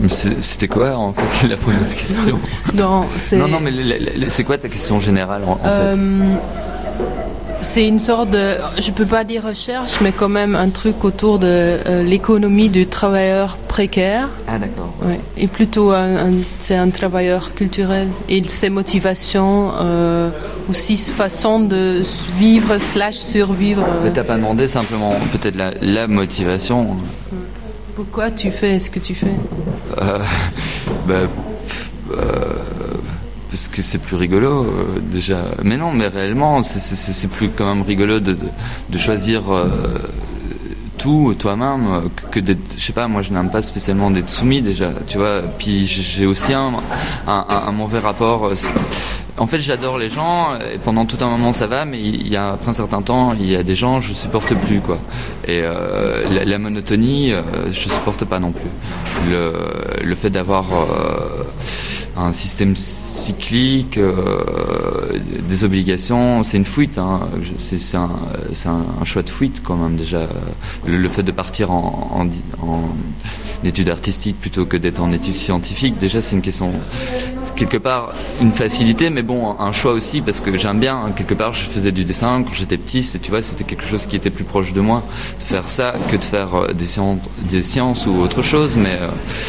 C'était quoi en fait la première question? Non, mais c'est quoi ta question générale en fait? C'est une sorte de, je peux pas dire recherche, mais quand même un truc autour de l'économie du travailleur précaire. Ah d'accord. Ouais. Et plutôt c'est un travailleur culturel et ses motivations, aussi façon de vivre / survivre. Mais t'as pas demandé simplement peut-être la motivation? Pourquoi tu fais ce que tu fais? Parce que c'est plus rigolo déjà. Mais non, mais réellement, c'est plus quand même rigolo de choisir tout toi-même que d'être. Je sais pas, moi je n'aime pas spécialement d'être soumis déjà, tu vois. Puis j'ai aussi un mauvais rapport. En fait, j'adore les gens et pendant tout un moment ça va, mais après un certain temps, il y a des gens je supporte plus quoi. Et la monotonie, je supporte pas non plus. Le fait d'avoir un système cyclique, des obligations, c'est une fuite. Hein. C'est un choix de fuite quand même déjà. Le fait de partir en études artistiques plutôt que d'être en études scientifiques, déjà c'est une question, quelque part une facilité, mais bon, un choix aussi parce que j'aime bien. Hein. Quelque part, je faisais du dessin quand j'étais petit, tu vois, c'était quelque chose qui était plus proche de moi de faire ça que de faire des sciences ou autre chose, mais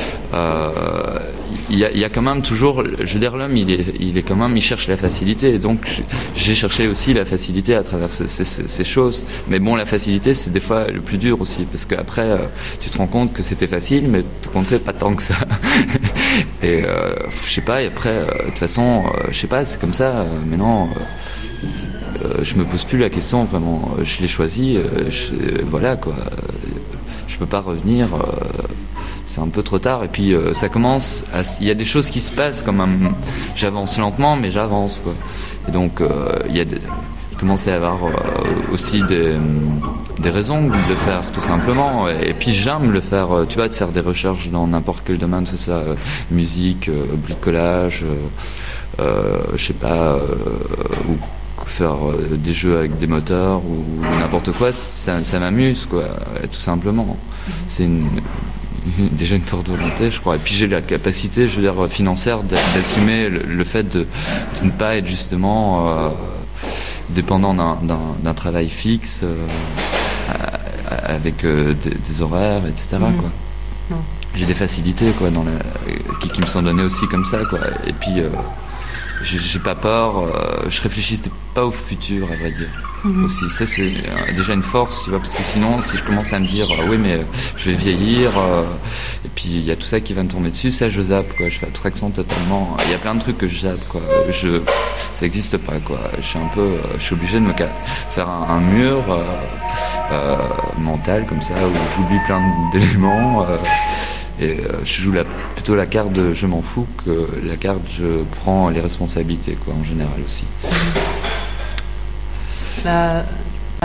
il y a quand même toujours, je veux dire, l'homme il est quand même, il cherche la facilité, et donc j'ai cherché aussi la facilité à travers ces choses, mais bon, la facilité c'est des fois le plus dur aussi, parce qu'après tu te rends compte que c'était facile, mais qu'on ne fait pas tant que ça. Et je sais pas, et après de toute façon je sais pas, c'est comme ça, maintenant je me pose plus la question vraiment, je l'ai choisi, voilà quoi, je peux pas revenir, c'est un peu trop tard, et puis ça commence il y a des choses qui se passent quand même, j'avance lentement mais j'avance quoi, et donc il commence à y avoir aussi des raisons de le faire tout simplement, et puis j'aime le faire, tu vois, de faire des recherches dans n'importe quel domaine, c'est ça, musique, bricolage, je sais pas, ou faire des jeux avec des moteurs ou n'importe quoi, ça m'amuse quoi, tout simplement. C'est déjà une forte volonté, je crois, et puis j'ai la capacité, je veux dire, financière d'assumer le fait de ne pas être justement dépendant d'un travail fixe, avec des horaires, etc. Quoi. Non. J'ai des facilités quoi, qui me sont données aussi comme ça quoi. Et puis j'ai pas peur, je réfléchissais pas au futur à vrai dire. Aussi, ça c'est déjà une force, tu vois, parce que sinon si je commence à me dire oui mais je vais vieillir, et puis il y a tout ça qui va me tomber dessus, ça je zappe quoi, je fais abstraction totalement, il y a plein de trucs que je zappe quoi, ça existe pas quoi, je suis obligé de me faire un mur mental comme ça où j'oublie plein d'éléments, et je joue plutôt la carte de je m'en fous que la carte je prends les responsabilités quoi, en général aussi.